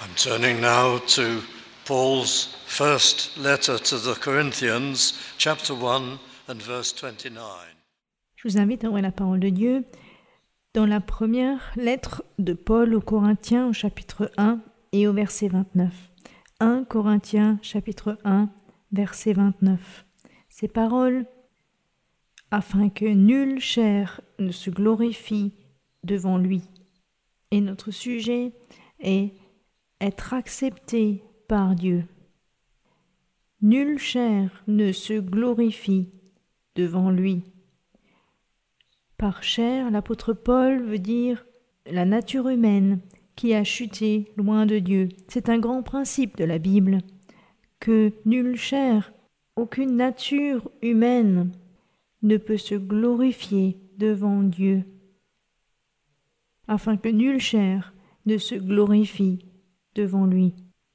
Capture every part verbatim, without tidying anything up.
I'm turning now to Paul's first letter to the Corinthians, chapter one and verse twenty-nine. Je vous invite à ouvrir la parole de Dieu dans la première lettre de Paul aux Corinthiens au chapitre un et au verset vingt-neuf. un Corinthiens chapitre un, verset vingt-neuf. Ces paroles, afin que nulle chair ne se glorifie devant lui. Et notre sujet est être accepté par Dieu. Nulle chair ne se glorifie devant lui. Par chair, l'apôtre Paul veut dire la nature humaine qui a chuté loin de Dieu. C'est un grand principe de la Bible, que nulle chair, aucune nature humaine ne peut se glorifier devant Dieu, afin que nulle chair ne se glorifie devant lui.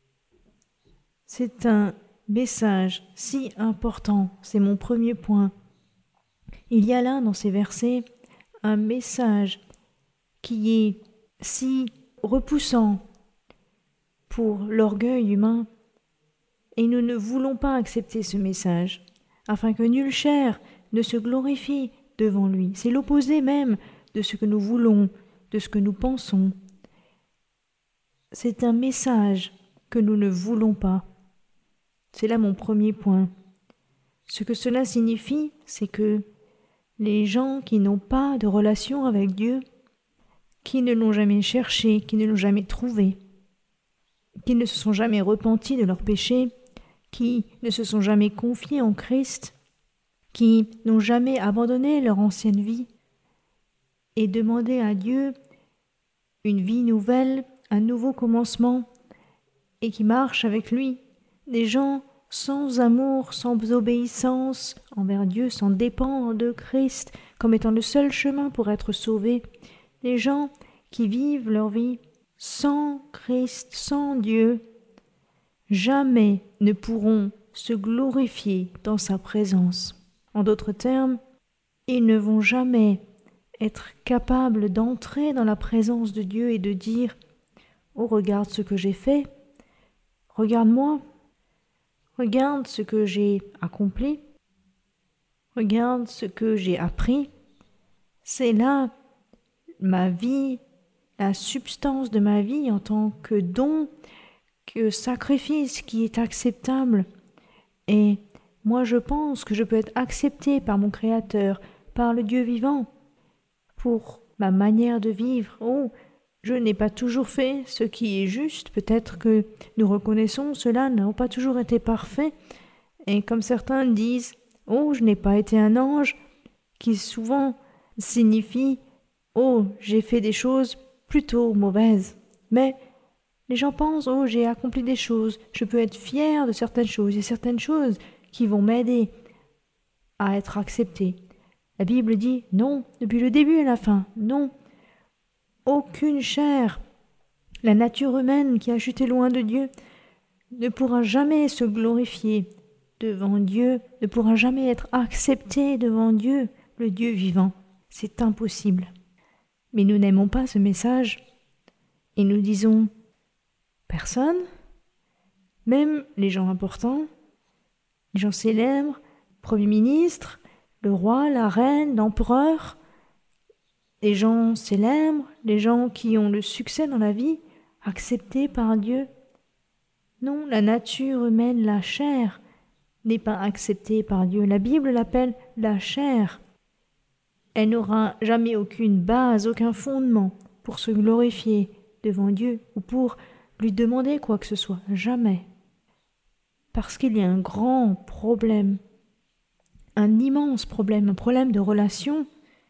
C'est un message si important, c'est mon premier point. Il y a là dans ces versets un message qui est si repoussant pour l'orgueil humain, et nous ne voulons pas accepter ce message, afin que nulle chair ne se glorifie devant lui. C'est l'opposé même de ce que nous voulons, de ce que nous pensons. C'est un message que nous ne voulons pas. C'est là mon premier point. Ce que cela signifie, c'est que les gens qui n'ont pas de relation avec Dieu, qui ne l'ont jamais cherché, qui ne l'ont jamais trouvé, qui ne se sont jamais repentis de leurs péchés, qui ne se sont jamais confiés en Christ, qui n'ont jamais abandonné leur ancienne vie et demandé à Dieu une vie nouvelle, un nouveau commencement, et qui marchent avec lui, des gens sans amour, sans obéissance envers Dieu, sans dépendre de Christ comme étant le seul chemin pour être sauvés, des gens qui vivent leur vie sans Christ, sans Dieu, jamais ne pourront se glorifier dans sa présence. En d'autres termes, ils ne vont jamais être capables d'entrer dans la présence de Dieu et de dire « Oh, regarde ce que j'ai fait, regarde-moi, regarde ce que j'ai accompli, regarde ce que j'ai appris. C'est là ma vie, la substance de ma vie en tant que don, que sacrifice qui est acceptable. Et moi je pense que je peux être accepté par mon Créateur, par le Dieu vivant, pour ma manière de vivre. Oh, je n'ai pas toujours fait ce qui est juste, peut-être que nous reconnaissons cela n'a pas toujours été parfait, et comme certains disent « Oh, je n'ai pas été un ange », qui souvent signifie « Oh, j'ai fait des choses plutôt mauvaises ». Mais les gens pensent « Oh, j'ai accompli des choses, je peux être fier de certaines choses, il y a certaines choses qui vont m'aider à être accepté ». La Bible dit « Non, depuis le début à la fin, non ». Aucune chair, la nature humaine qui a chuté loin de Dieu, ne pourra jamais se glorifier devant Dieu, ne pourra jamais être acceptée devant Dieu, le Dieu vivant. C'est impossible. Mais nous n'aimons pas ce message et nous disons « Personne, même les gens importants, les gens célèbres, le Premier ministre, le roi, la reine, l'empereur, les gens célèbres, les gens qui ont le succès dans la vie, acceptés par Dieu. Non, la nature humaine, la chair, n'est pas acceptée par Dieu. La Bible l'appelle la chair. Elle n'aura jamais aucune base, aucun fondement pour se glorifier devant Dieu ou pour lui demander quoi que ce soit. Jamais. Parce qu'il y a un grand problème, un immense problème, un problème de relation.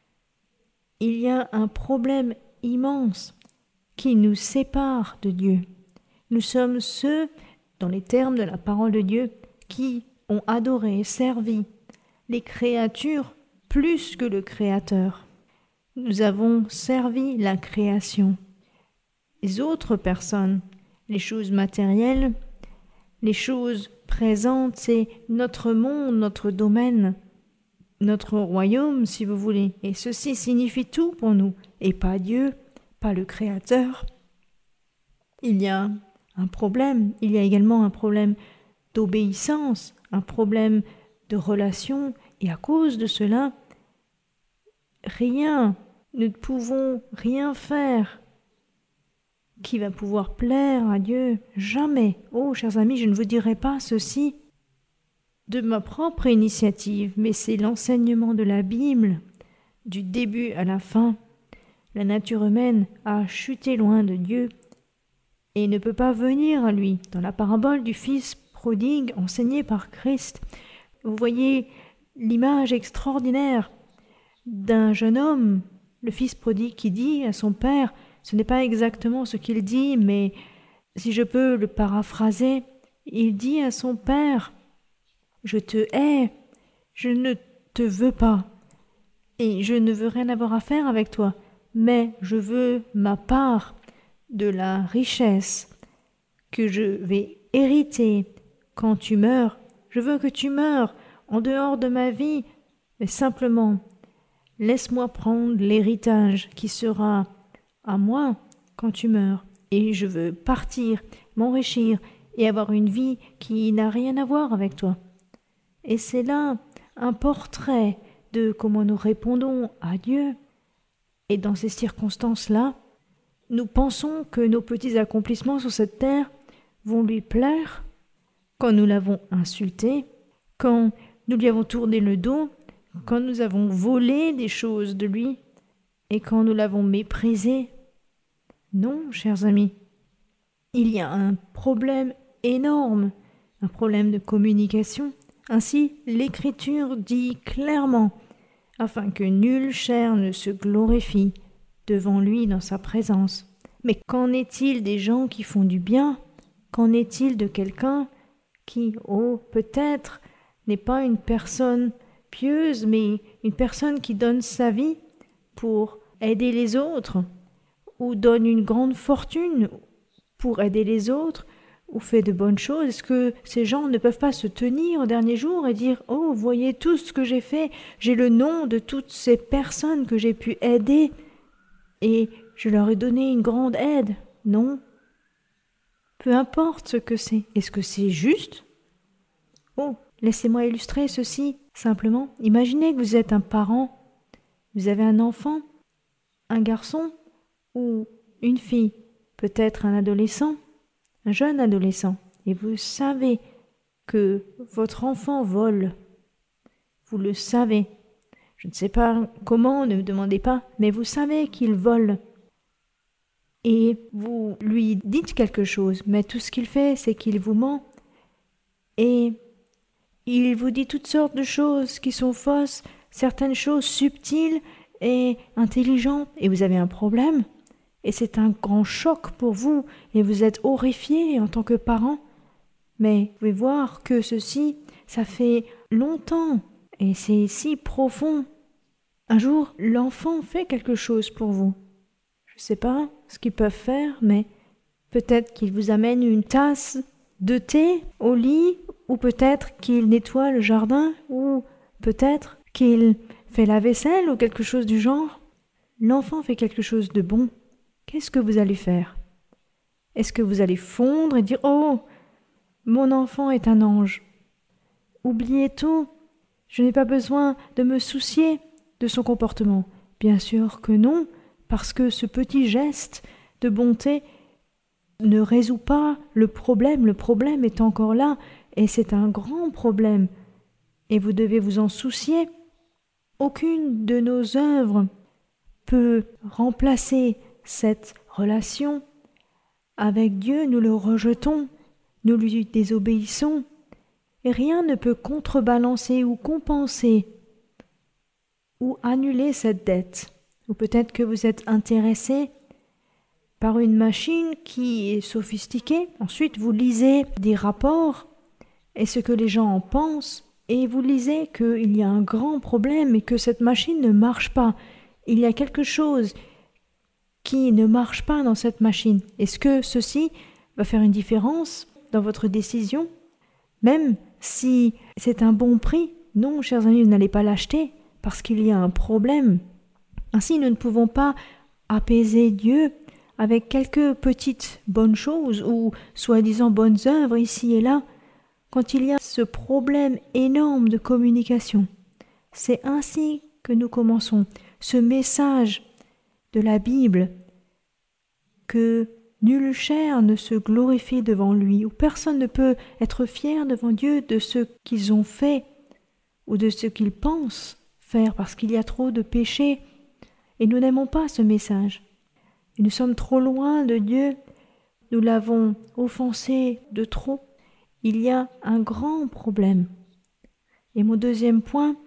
Il y a un problème immense qui nous sépare de Dieu. Nous sommes ceux, dans les termes de la parole de Dieu, qui ont adoré, servi les créatures plus que le Créateur. Nous avons servi la création. Les autres personnes, les choses matérielles, les choses présentes, c'est notre monde, notre domaine, notre royaume, si vous voulez. Et ceci signifie tout pour nous, et pas Dieu, pas le Créateur. Il y a un problème. Il y a également un problème d'obéissance, un problème de relation. Et à cause de cela, rien, nous ne pouvons rien faire qui va pouvoir plaire à Dieu. Jamais. Oh, chers amis, je ne vous dirai pas ceci de ma propre initiative, mais c'est l'enseignement de la Bible, du début à la fin. La nature humaine a chuté loin de Dieu et ne peut pas venir à lui. Dans la parabole du fils prodigue enseignée par Christ, vous voyez l'image extraordinaire d'un jeune homme, le fils prodigue qui dit à son père, ce n'est pas exactement ce qu'il dit, mais si je peux le paraphraser, il dit à son père, « Je te hais, je ne te veux pas, et je ne veux rien avoir à faire avec toi, mais je veux ma part de la richesse que je vais hériter quand tu meurs. Je veux que tu meurs en dehors de ma vie, mais simplement, laisse-moi prendre l'héritage qui sera à moi quand tu meurs, et je veux partir, m'enrichir et avoir une vie qui n'a rien à voir avec toi. » Et c'est là un portrait de comment nous répondons à Dieu. Et dans ces circonstances-là, nous pensons que nos petits accomplissements sur cette terre vont lui plaire quand nous l'avons insulté, quand nous lui avons tourné le dos, quand nous avons volé des choses de lui et quand nous l'avons méprisé. Non, chers amis, il y a un problème énorme, un problème de communication. Ainsi, l'Écriture dit clairement, afin que nulle chair ne se glorifie devant lui dans sa présence. Mais qu'en est-il des gens qui font du bien? Qu'en est-il de quelqu'un qui, oh, peut-être, n'est pas une personne pieuse, mais une personne qui donne sa vie pour aider les autres, ou donne une grande fortune pour aider les autres, ou fait de bonnes choses? Est-ce que ces gens ne peuvent pas se tenir au dernier jour et dire « Oh, voyez tout ce que j'ai fait, j'ai le nom de toutes ces personnes que j'ai pu aider et je leur ai donné une grande aide ». Non. Peu importe ce que c'est. Est-ce que c'est juste? Oh, laissez-moi illustrer ceci simplement. Imaginez que vous êtes un parent, vous avez un enfant, un garçon ou une fille, peut-être un adolescent, un jeune adolescent, et vous savez que votre enfant vole. Vous le savez. Je ne sais pas comment, ne me demandez pas, mais vous savez qu'il vole. Et vous lui dites quelque chose, mais tout ce qu'il fait, c'est qu'il vous ment. Et il vous dit toutes sortes de choses qui sont fausses, certaines choses subtiles et intelligentes, et vous avez un problème. Et c'est un grand choc pour vous, et vous êtes horrifié en tant que parent. Mais vous pouvez voir que ceci, ça fait longtemps, et c'est si profond. Un jour, l'enfant fait quelque chose pour vous. Je ne sais pas ce qu'ils peuvent faire, mais peut-être qu'il vous amène une tasse de thé au lit, ou peut-être qu'il nettoie le jardin, ou peut-être qu'il fait la vaisselle, ou quelque chose du genre. L'enfant fait quelque chose de bon. Qu'est-ce que vous allez faire? Est-ce que vous allez fondre et dire « Oh, mon enfant est un ange. Oubliez tout. Je n'ai pas besoin de me soucier de son comportement. » Bien sûr que non, parce que ce petit geste de bonté ne résout pas le problème. Le problème est encore là, et c'est un grand problème. Et vous devez vous en soucier. Aucune de nos œuvres peut remplacer cette relation. Avec Dieu, nous le rejetons, nous lui désobéissons, et rien ne peut contrebalancer ou compenser ou annuler cette dette. Ou peut-être que vous êtes intéressé par une machine qui est sophistiquée, ensuite vous lisez des rapports et ce que les gens en pensent, et vous lisez qu'il y a un grand problème et que cette machine ne marche pas. Il y a quelque chose qui ne marche pas dans cette machine. Est-ce que ceci va faire une différence dans votre décision? Même si c'est un bon prix, non, chers amis, vous n'allez pas l'acheter parce qu'il y a un problème. Ainsi, nous ne pouvons pas apaiser Dieu avec quelques petites bonnes choses ou soi-disant bonnes œuvres ici et là, quand il y a ce problème énorme de communication. C'est ainsi que nous commençons ce message de la Bible, que nulle chair ne se glorifie devant lui, où personne ne peut être fier devant Dieu de ce qu'ils ont fait ou de ce qu'ils pensent faire, parce qu'il y a trop de péchés, et nous n'aimons pas ce message. Et nous sommes trop loin de Dieu, nous l'avons offensé de trop. Il y a un grand problème. Et mon deuxième point,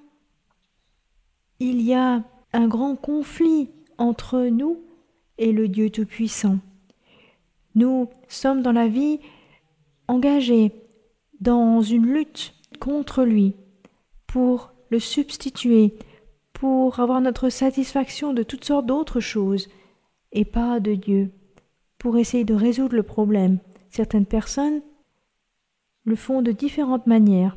il y a un grand conflit entre nous et le Dieu Tout-Puissant. Nous sommes dans la vie engagés dans une lutte contre lui pour le substituer, pour avoir notre satisfaction de toutes sortes d'autres choses et pas de Dieu, pour essayer de résoudre le problème. Certaines personnes le font de différentes manières.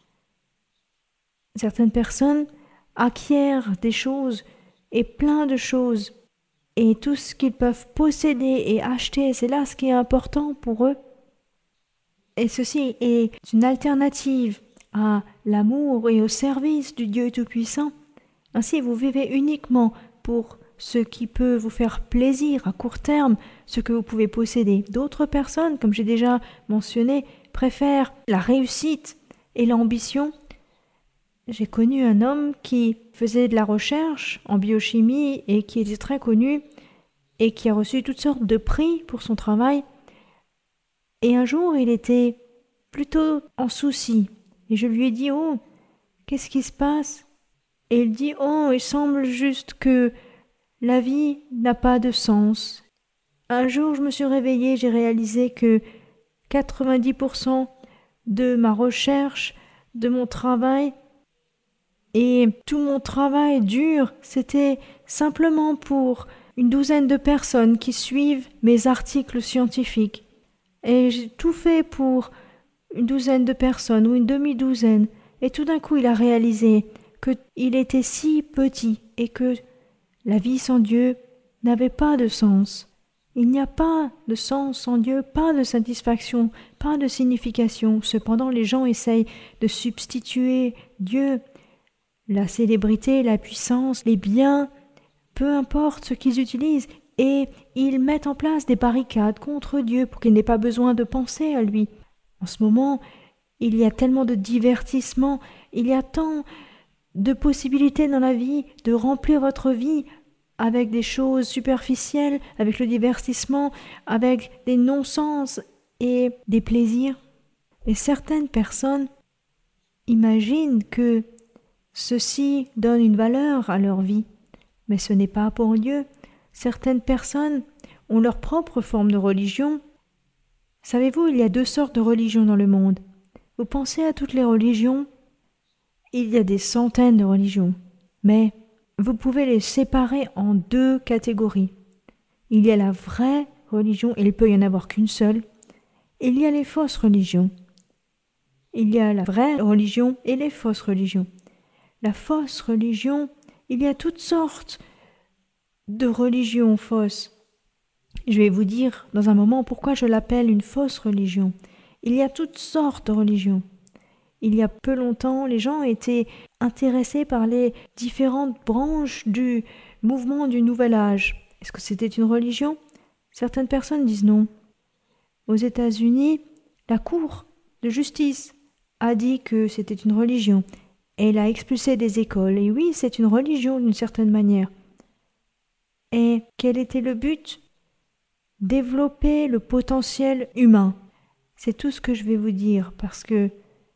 Certaines personnes acquièrent des choses et plein de choses, et tout ce qu'ils peuvent posséder et acheter, c'est là ce qui est important pour eux. Et ceci est une alternative à l'amour et au service du Dieu Tout-Puissant. Ainsi, vous vivez uniquement pour ce qui peut vous faire plaisir à court terme, ce que vous pouvez posséder. D'autres personnes, comme j'ai déjà mentionné, préfèrent la réussite et l'ambition. J'ai connu un homme qui faisait de la recherche en biochimie et qui était très connu et qui a reçu toutes sortes de prix pour son travail. Et un jour, il était plutôt en souci. Et je lui ai dit « Oh, qu'est-ce qui se passe ?» Et il dit « Oh, il semble juste que la vie n'a pas de sens. » Un jour, je me suis réveillée, j'ai réalisé que quatre-vingt-dix pour cent de ma recherche, de mon travail et tout mon travail dur, c'était simplement pour une douzaine de personnes qui suivent mes articles scientifiques. Et j'ai tout fait pour une douzaine de personnes ou une demi-douzaine. Et tout d'un coup, il a réalisé qu'il était si petit et que la vie sans Dieu n'avait pas de sens. Il n'y a pas de sens sans Dieu, pas de satisfaction, pas de signification. Cependant, les gens essayent de substituer Dieu, la célébrité, la puissance, les biens, peu importe ce qu'ils utilisent, et ils mettent en place des barricades contre Dieu pour qu'il n'ait pas besoin de penser à lui. En ce moment, il y a tellement de divertissements, il y a tant de possibilités dans la vie de remplir votre vie avec des choses superficielles, avec le divertissement, avec des non-sens et des plaisirs. Et certaines personnes imaginent que ceci donne une valeur à leur vie, mais ce n'est pas pour Dieu. Certaines personnes ont leur propre forme de religion. Savez-vous, il y a deux sortes de religions dans le monde. Vous pensez à toutes les religions, il y a des centaines de religions, mais vous pouvez les séparer en deux catégories. Il y a la vraie religion, et il peut y en avoir qu'une seule. Il y a les fausses religions. Il y a la vraie religion et les fausses religions. La fausse religion, il y a toutes sortes de religions fausses. Je vais vous dire dans un moment pourquoi je l'appelle une fausse religion. Il y a toutes sortes de religions. Il y a peu longtemps, les gens étaient intéressés par les différentes branches du mouvement du Nouvel Âge. Est-ce que c'était une religion ? Certaines personnes disent non. Aux États-Unis, la Cour de justice a dit que c'était une religion. Elle a expulsé des écoles. Et oui, c'est une religion d'une certaine manière. Et quel était le but ? Développer le potentiel humain. C'est tout ce que je vais vous dire, parce que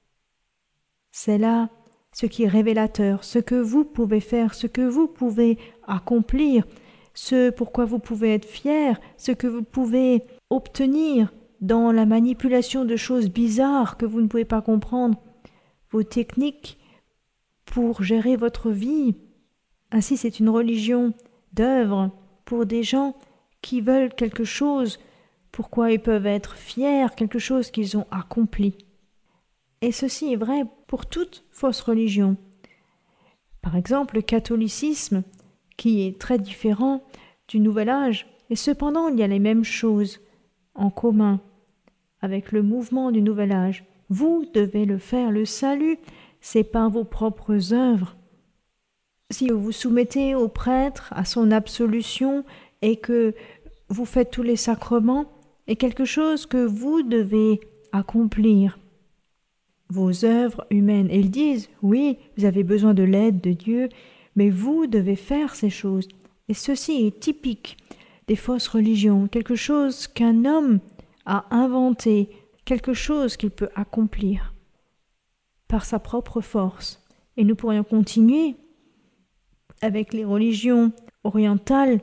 c'est là ce qui est révélateur, ce que vous pouvez faire, ce que vous pouvez accomplir, ce pourquoi vous pouvez être fier, ce que vous pouvez obtenir dans la manipulation de choses bizarres que vous ne pouvez pas comprendre, vos techniques pour gérer votre vie. Ainsi, c'est une religion d'œuvre pour des gens qui veulent quelque chose, pourquoi ils peuvent être fiers, quelque chose qu'ils ont accompli. Et ceci est vrai pour toute fausse religion. Par exemple, le catholicisme, qui est très différent du Nouvel Âge, Et cependant, il y a les mêmes choses en commun avec le mouvement du nouvel âge. Vous devez le faire. Le salut, c'est par vos propres œuvres. Si vous vous soumettez au prêtre, à son absolution, et que vous faites tous les sacrements, est quelque chose que vous devez accomplir. Vos œuvres humaines, et ils disent, oui, vous avez besoin de l'aide de Dieu, mais vous devez faire ces choses. Et ceci est typique des fausses religions, quelque chose qu'un homme a inventé, quelque chose qu'il peut accomplir par sa propre force. Et nous pourrions continuer avec les religions orientales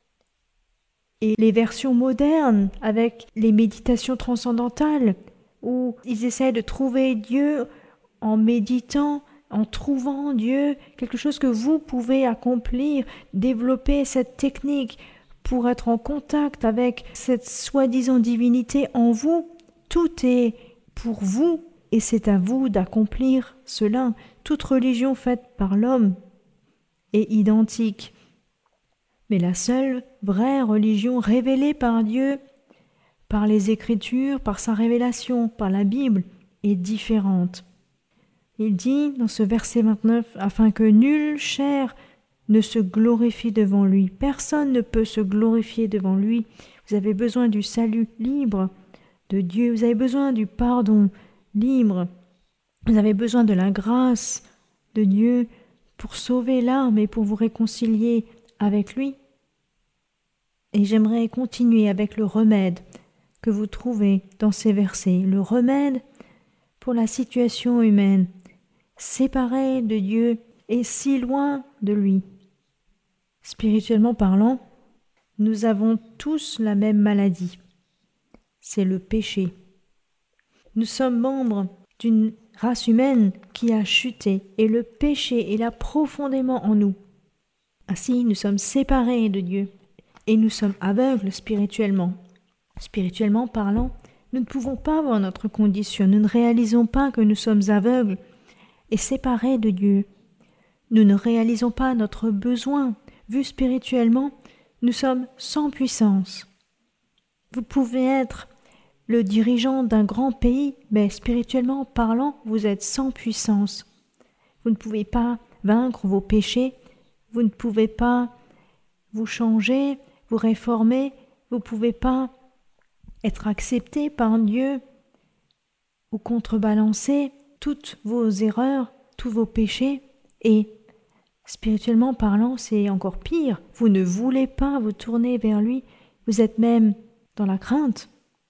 et les versions modernes, avec les méditations transcendantales, où ils essaient de trouver Dieu en méditant, en trouvant Dieu, quelque chose que vous pouvez accomplir, développer cette technique pour être en contact avec cette soi-disant divinité en vous. Tout est pour vous et c'est à vous d'accomplir cela. Toute religion faite par l'homme est identique. Mais la seule vraie religion révélée par Dieu, par les Écritures, par sa révélation, par la Bible, est différente. Il dit dans ce verset vingt-neuf, « Afin que nulle chair ne se glorifie devant lui. » Personne ne peut se glorifier devant lui. Vous avez besoin du salut libre de Dieu. Vous avez besoin du pardon libre. Vous avez besoin de la grâce de Dieu pour sauver l'âme et pour vous réconcilier avec lui. Et j'aimerais continuer avec le remède que vous trouvez dans ces versets. Le remède pour la situation humaine, séparée de Dieu et si loin de lui. Spirituellement parlant, nous avons tous la même maladie. C'est le péché. Nous sommes membres d'une race humaine qui a chuté et le péché est là profondément en nous. Ainsi, nous sommes séparés de Dieu et nous sommes aveugles spirituellement. Spirituellement parlant, nous ne pouvons pas voir notre condition, nous ne réalisons pas que nous sommes aveugles et séparés de Dieu. Nous ne réalisons pas notre besoin. Vu spirituellement, nous sommes sans puissance. Vous pouvez être le dirigeant d'un grand pays, mais spirituellement parlant, vous êtes sans puissance. Vous ne pouvez pas vaincre vos péchés, vous ne pouvez pas vous changer, vous réformer, vous ne pouvez pas être accepté par Dieu ou contrebalancer toutes vos erreurs, tous vos péchés. Et spirituellement parlant, c'est encore pire. Vous ne voulez pas vous tourner vers lui, vous êtes même dans la crainte.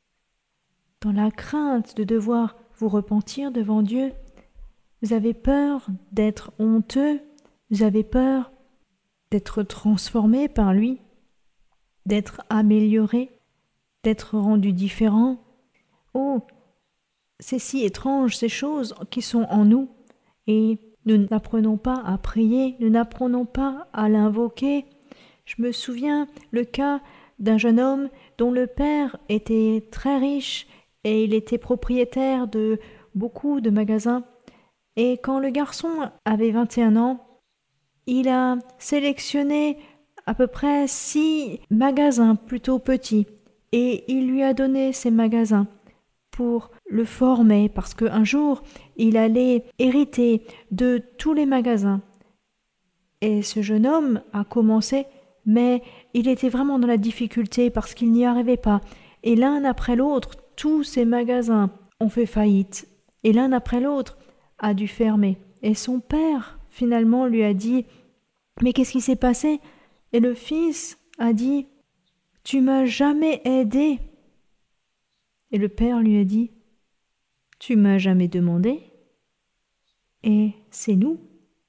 Dans la crainte de devoir vous repentir devant Dieu, vous avez peur d'être honteux, vous avez peur d'être transformé par lui, d'être amélioré, d'être rendu différent. Oh, c'est si étrange ces choses qui sont en nous et nous n'apprenons pas à prier, nous n'apprenons pas à l'invoquer. Je me souviens le cas d'un jeune homme dont le père était très riche et il était propriétaire de beaucoup de magasins. Et quand le garçon avait vingt et un ans, il a sélectionné à peu près six magasins plutôt petits et il lui a donné ces magasins pour le former parce qu'un jour, il allait hériter de tous les magasins. Et ce jeune homme a commencé, mais il était vraiment dans la difficulté parce qu'il n'y arrivait pas. Et l'un après l'autre, tous ces magasins ont fait faillite. Et l'un après l'autre a dû fermer. Et son père, finalement, lui a dit « Mais qu'est-ce qui s'est passé ?» Et le fils a dit « Tu m'as jamais aidé. » Et le père lui a dit « Tu m'as jamais demandé. » Et c'est nous.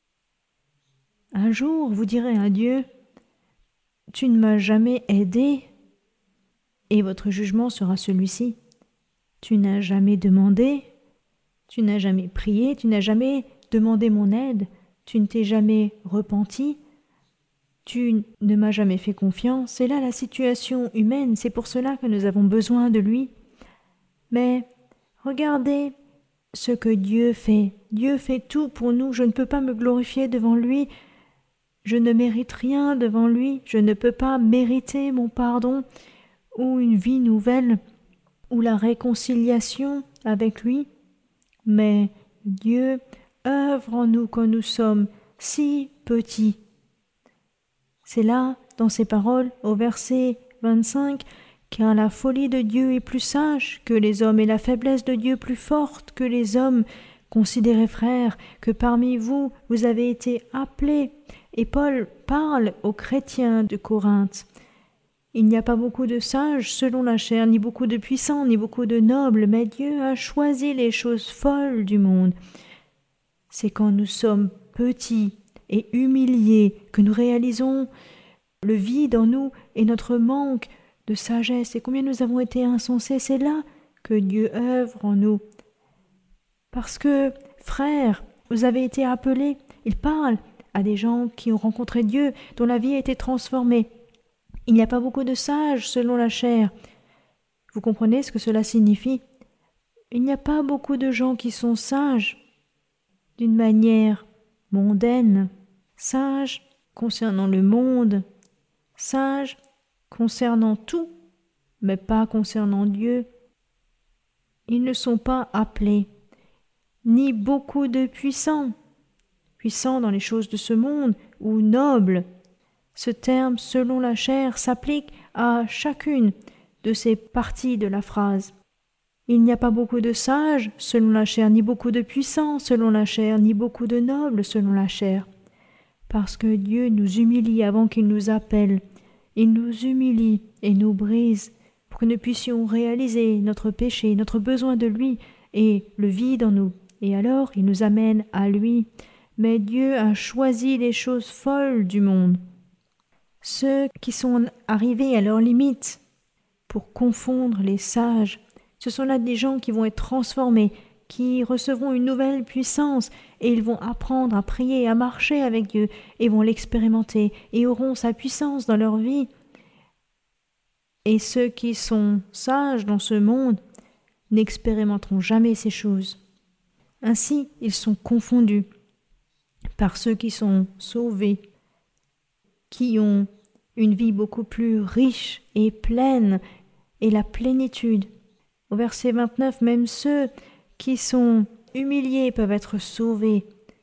Un jour, vous direz à Dieu « Tu ne m'as jamais aidé. » Et votre jugement sera celui-ci. Tu n'as jamais demandé, tu n'as jamais prié, tu n'as jamais demandé mon aide, tu ne t'es jamais repenti, tu ne m'as jamais fait confiance. C'est là la situation humaine, c'est pour cela que nous avons besoin de lui. Mais regardez ce que Dieu fait. Dieu fait tout pour nous. Je ne peux pas me glorifier devant lui. je ne mérite rien devant lui, je ne peux pas mériter mon pardon ou une vie nouvelle ou la réconciliation avec lui, mais Dieu œuvre en nous quand nous sommes si petits. C'est là, dans ces paroles, au verset vingt-cinq, car la folie de Dieu est plus sage que les hommes et la faiblesse de Dieu plus forte que les hommes. Considérez, frères, que parmi vous, vous avez été appelés. Et Paul parle aux chrétiens de Corinthe. Il n'y a pas beaucoup de sages selon la chair, ni beaucoup de puissants, ni beaucoup de nobles, mais Dieu a choisi les choses folles du monde. C'est quand nous sommes petits et humiliés que nous réalisons le vide en nous et notre manque de sagesse et combien nous avons été insensés. C'est là que Dieu œuvre en nous. Parce que, frères, vous avez été appelés. Il parle à des gens qui ont rencontré Dieu, dont la vie a été transformée. Il n'y a pas beaucoup de sages selon la chair. Vous comprenez ce que cela signifie? Il n'y a pas beaucoup de gens qui sont sages d'une manière mondaine, sages concernant le monde, sages concernant tout, mais pas concernant Dieu. Ils ne sont pas appelés, ni beaucoup de puissants, puissants dans les choses de ce monde, ou nobles. Ce terme, selon la chair, s'applique à chacune de ces parties de la phrase. Il n'y a pas beaucoup de sages, selon la chair, ni beaucoup de puissants, selon la chair, ni beaucoup de nobles, selon la chair. Parce que Dieu nous humilie avant qu'il nous appelle. Il nous humilie et nous brise pour que nous puissions réaliser notre péché, notre besoin de lui et le vide en nous. Et alors, il nous amène à lui. Mais Dieu a choisi les choses folles du monde, ceux qui sont arrivés à leur limite pour confondre les sages. Ce sont là des gens qui vont être transformés, qui recevront une nouvelle puissance et ils vont apprendre à prier, à marcher avec Dieu et vont l'expérimenter et auront sa puissance dans leur vie. Et ceux qui sont sages dans ce monde n'expérimenteront jamais ces choses. Ainsi, ils sont confondus par ceux qui sont sauvés, qui ont une vie beaucoup plus riche et pleine et la plénitude. Au verset vingt-neuf, même ceux qui sont humiliés peuvent être sauvés.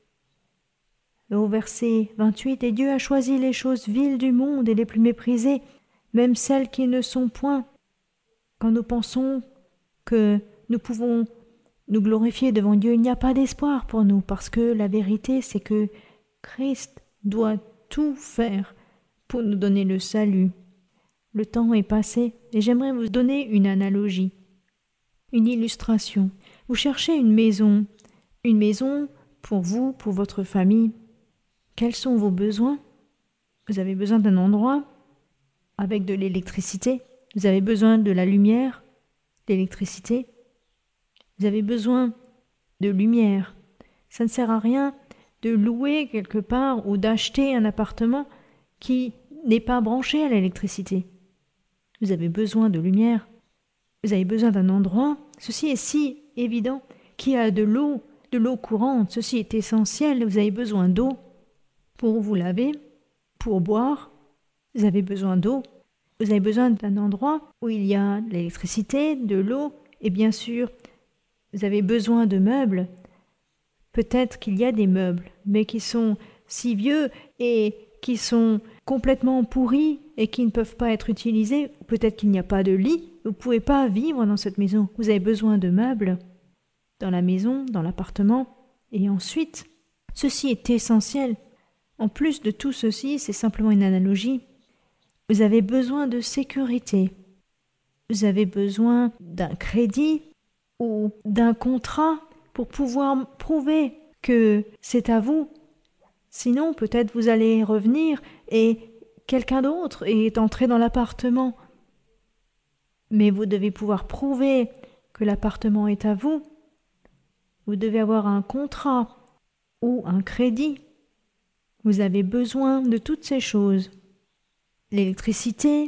Au verset vingt-huit, et Dieu a choisi les choses viles du monde et les plus méprisées, même celles qui ne sont point. Quand nous pensons que nous pouvons nous glorifier devant Dieu, il n'y a pas d'espoir pour nous, parce que la vérité, c'est que Christ doit tout faire pour nous donner le salut. Le temps est passé et j'aimerais vous donner une analogie, une illustration. Vous cherchez une maison, une maison pour vous, pour votre famille. Quels sont vos besoins? Vous avez besoin d'un endroit avec de l'électricité. Vous avez besoin de la lumière, d'électricité. Vous avez besoin de lumière. Ça ne sert à rien de louer quelque part ou d'acheter un appartement qui n'est pas branché à l'électricité. Vous avez besoin de lumière. Vous avez besoin d'un endroit. Ceci est si évident qu'il y a de l'eau, de l'eau courante. Ceci est essentiel. Vous avez besoin d'eau pour vous laver, pour boire. Vous avez besoin d'eau. Vous avez besoin d'un endroit où il y a de l'électricité, de l'eau et bien sûr, vous avez besoin de meubles. Peut-être qu'il y a des meubles, mais qui sont si vieux et qui sont complètement pourris et qui ne peuvent pas être utilisés. Peut-être qu'il n'y a pas de lit. Vous ne pouvez pas vivre dans cette maison. Vous avez besoin de meubles dans la maison, dans l'appartement. Et ensuite, ceci est essentiel. En plus de tout ceci, c'est simplement une analogie. Vous avez besoin de sécurité. Vous avez besoin d'un crédit ou d'un contrat pour pouvoir prouver que c'est à vous. Sinon, peut-être vous allez revenir et quelqu'un d'autre est entré dans l'appartement. Mais vous devez pouvoir prouver que l'appartement est à vous. Vous devez avoir un contrat ou un crédit. Vous avez besoin de toutes ces choses. L'électricité,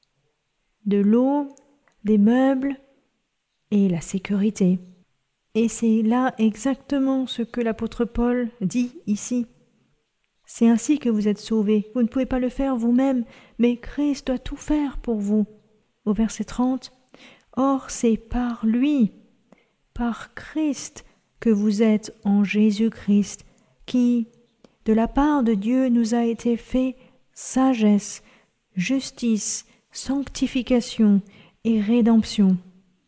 de l'eau, des meubles et la sécurité. Et c'est là exactement ce que l'apôtre Paul dit ici. C'est ainsi que vous êtes sauvés. Vous ne pouvez pas le faire vous-même, mais Christ doit tout faire pour vous. Au verset trente, « Or c'est par lui, par Christ, que vous êtes en Jésus-Christ, qui, de la part de Dieu, nous a été fait sagesse, justice, sanctification et rédemption. »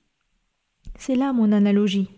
C'est là mon analogie.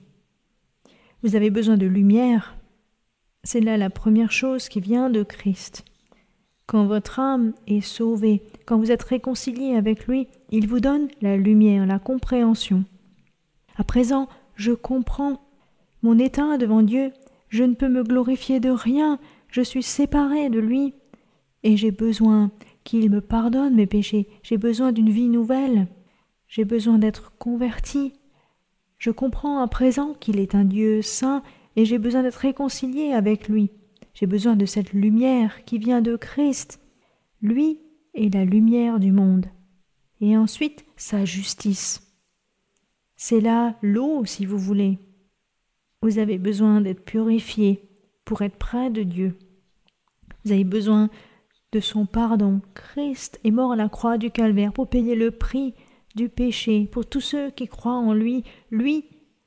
Vous avez besoin de lumière. C'est là la première chose qui vient de Christ. Quand votre âme est sauvée, quand vous êtes réconcilié avec lui, il vous donne la lumière, la compréhension. À présent, je comprends mon état devant Dieu. Je ne peux me glorifier de rien. Je suis séparé de lui. Et j'ai besoin qu'il me pardonne mes péchés. J'ai besoin d'une vie nouvelle. J'ai besoin d'être converti. Je comprends à présent qu'il est un Dieu saint et j'ai besoin d'être réconcilié avec lui. J'ai besoin de cette lumière qui vient de Christ. Lui est la lumière du monde. Et ensuite, sa justice. C'est là l'eau, si vous voulez. Vous avez besoin d'être purifié pour être près de Dieu. Vous avez besoin de son pardon. Christ est mort à la croix du calvaire pour payer le prix du péché. Pour tous ceux qui croient en lui, lui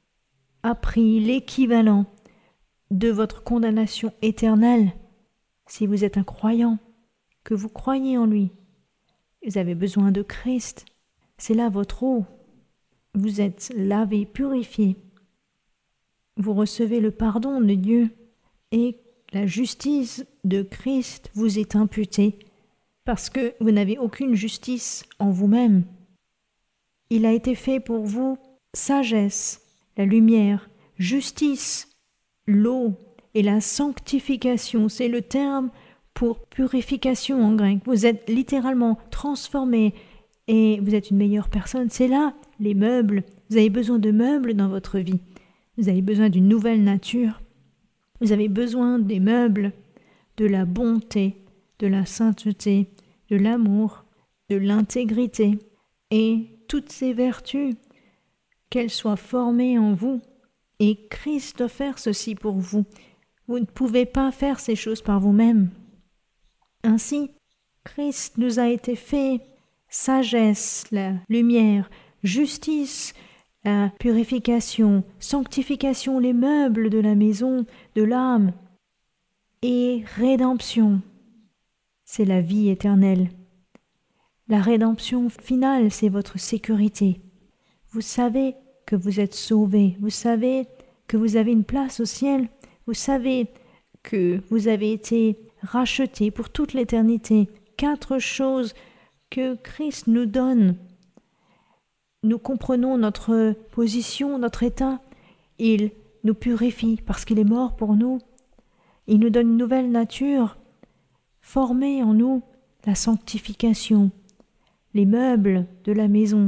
a pris l'équivalent de votre condamnation éternelle. Si vous êtes un croyant, que vous croyez en lui, vous avez besoin de Christ. C'est là votre eau. Vous êtes lavé, purifié. Vous recevez le pardon de Dieu et la justice de Christ vous est imputée parce que vous n'avez aucune justice en vous-même. Il a été fait pour vous sagesse, la lumière, justice, l'eau et la sanctification. C'est le terme pour purification en grec. Vous êtes littéralement transformé et vous êtes une meilleure personne. C'est là les meubles. Vous avez besoin de meubles dans votre vie. Vous avez besoin d'une nouvelle nature. Vous avez besoin des meubles, de la bonté, de la sainteté, de l'amour, de l'intégrité et toutes ces vertus, qu'elles soient formées en vous. Et Christ doit faire ceci pour vous. Vous ne pouvez pas faire ces choses par vous-même. Ainsi, Christ nous a été fait sagesse, la lumière, justice, la purification, sanctification, les meubles de la maison, de l'âme, et rédemption. C'est la vie éternelle. La rédemption finale, c'est votre sécurité. Vous savez que vous êtes sauvés, vous savez que vous avez une place au ciel, vous savez que vous avez été rachetés pour toute l'éternité. Quatre choses que Christ nous donne. Nous comprenons notre position, notre état. Il nous purifie parce qu'il est mort pour nous. Il nous donne une nouvelle nature, formée en nous la sanctification, les meubles de la maison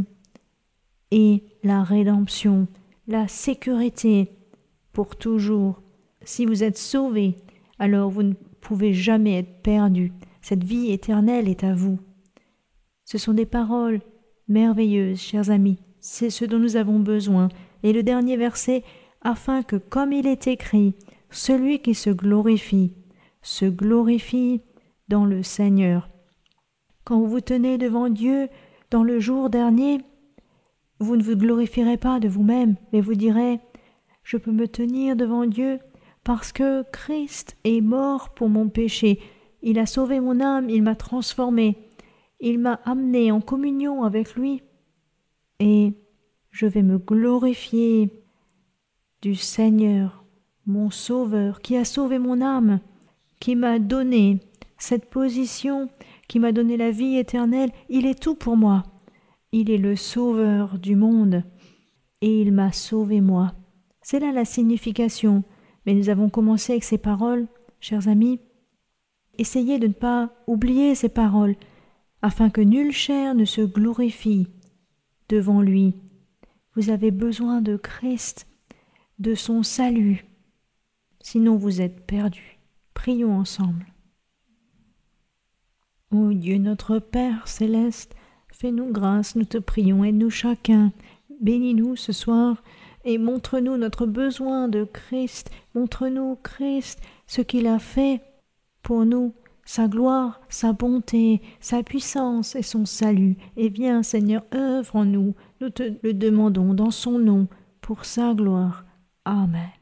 et la rédemption, la sécurité pour toujours. Si vous êtes sauvés, alors vous ne pouvez jamais être perdus. Cette vie éternelle est à vous. Ce sont des paroles merveilleuses, chers amis. C'est ce dont nous avons besoin. Et le dernier verset, afin que, comme il est écrit, celui qui se glorifie, se glorifie dans le Seigneur. Quand vous vous tenez devant Dieu dans le jour dernier, vous ne vous glorifierez pas de vous-même, mais vous direz, je peux me tenir devant Dieu parce que Christ est mort pour mon péché. Il a sauvé mon âme, il m'a transformé, il m'a amené en communion avec lui. Et je vais me glorifier du Seigneur, mon Sauveur, qui a sauvé mon âme, qui m'a donné cette position, qui m'a donné la vie éternelle. Il est tout pour moi. Il est le Sauveur du monde et il m'a sauvé moi. C'est là la signification. Mais nous avons commencé avec ces paroles, chers amis. Essayez de ne pas oublier ces paroles, afin que nulle chair ne se glorifie devant lui. Vous avez besoin de Christ, de son salut. Sinon vous êtes perdus. Prions ensemble. Ô Dieu notre Père céleste, fais-nous grâce, nous te prions, aide-nous chacun. Bénis-nous ce soir et montre-nous notre besoin de Christ. Montre-nous, Christ, ce qu'il a fait pour nous sa gloire, sa bonté, sa puissance et son salut. Et viens, Seigneur, œuvre en nous. Nous te le demandons dans son nom, pour sa gloire. Amen.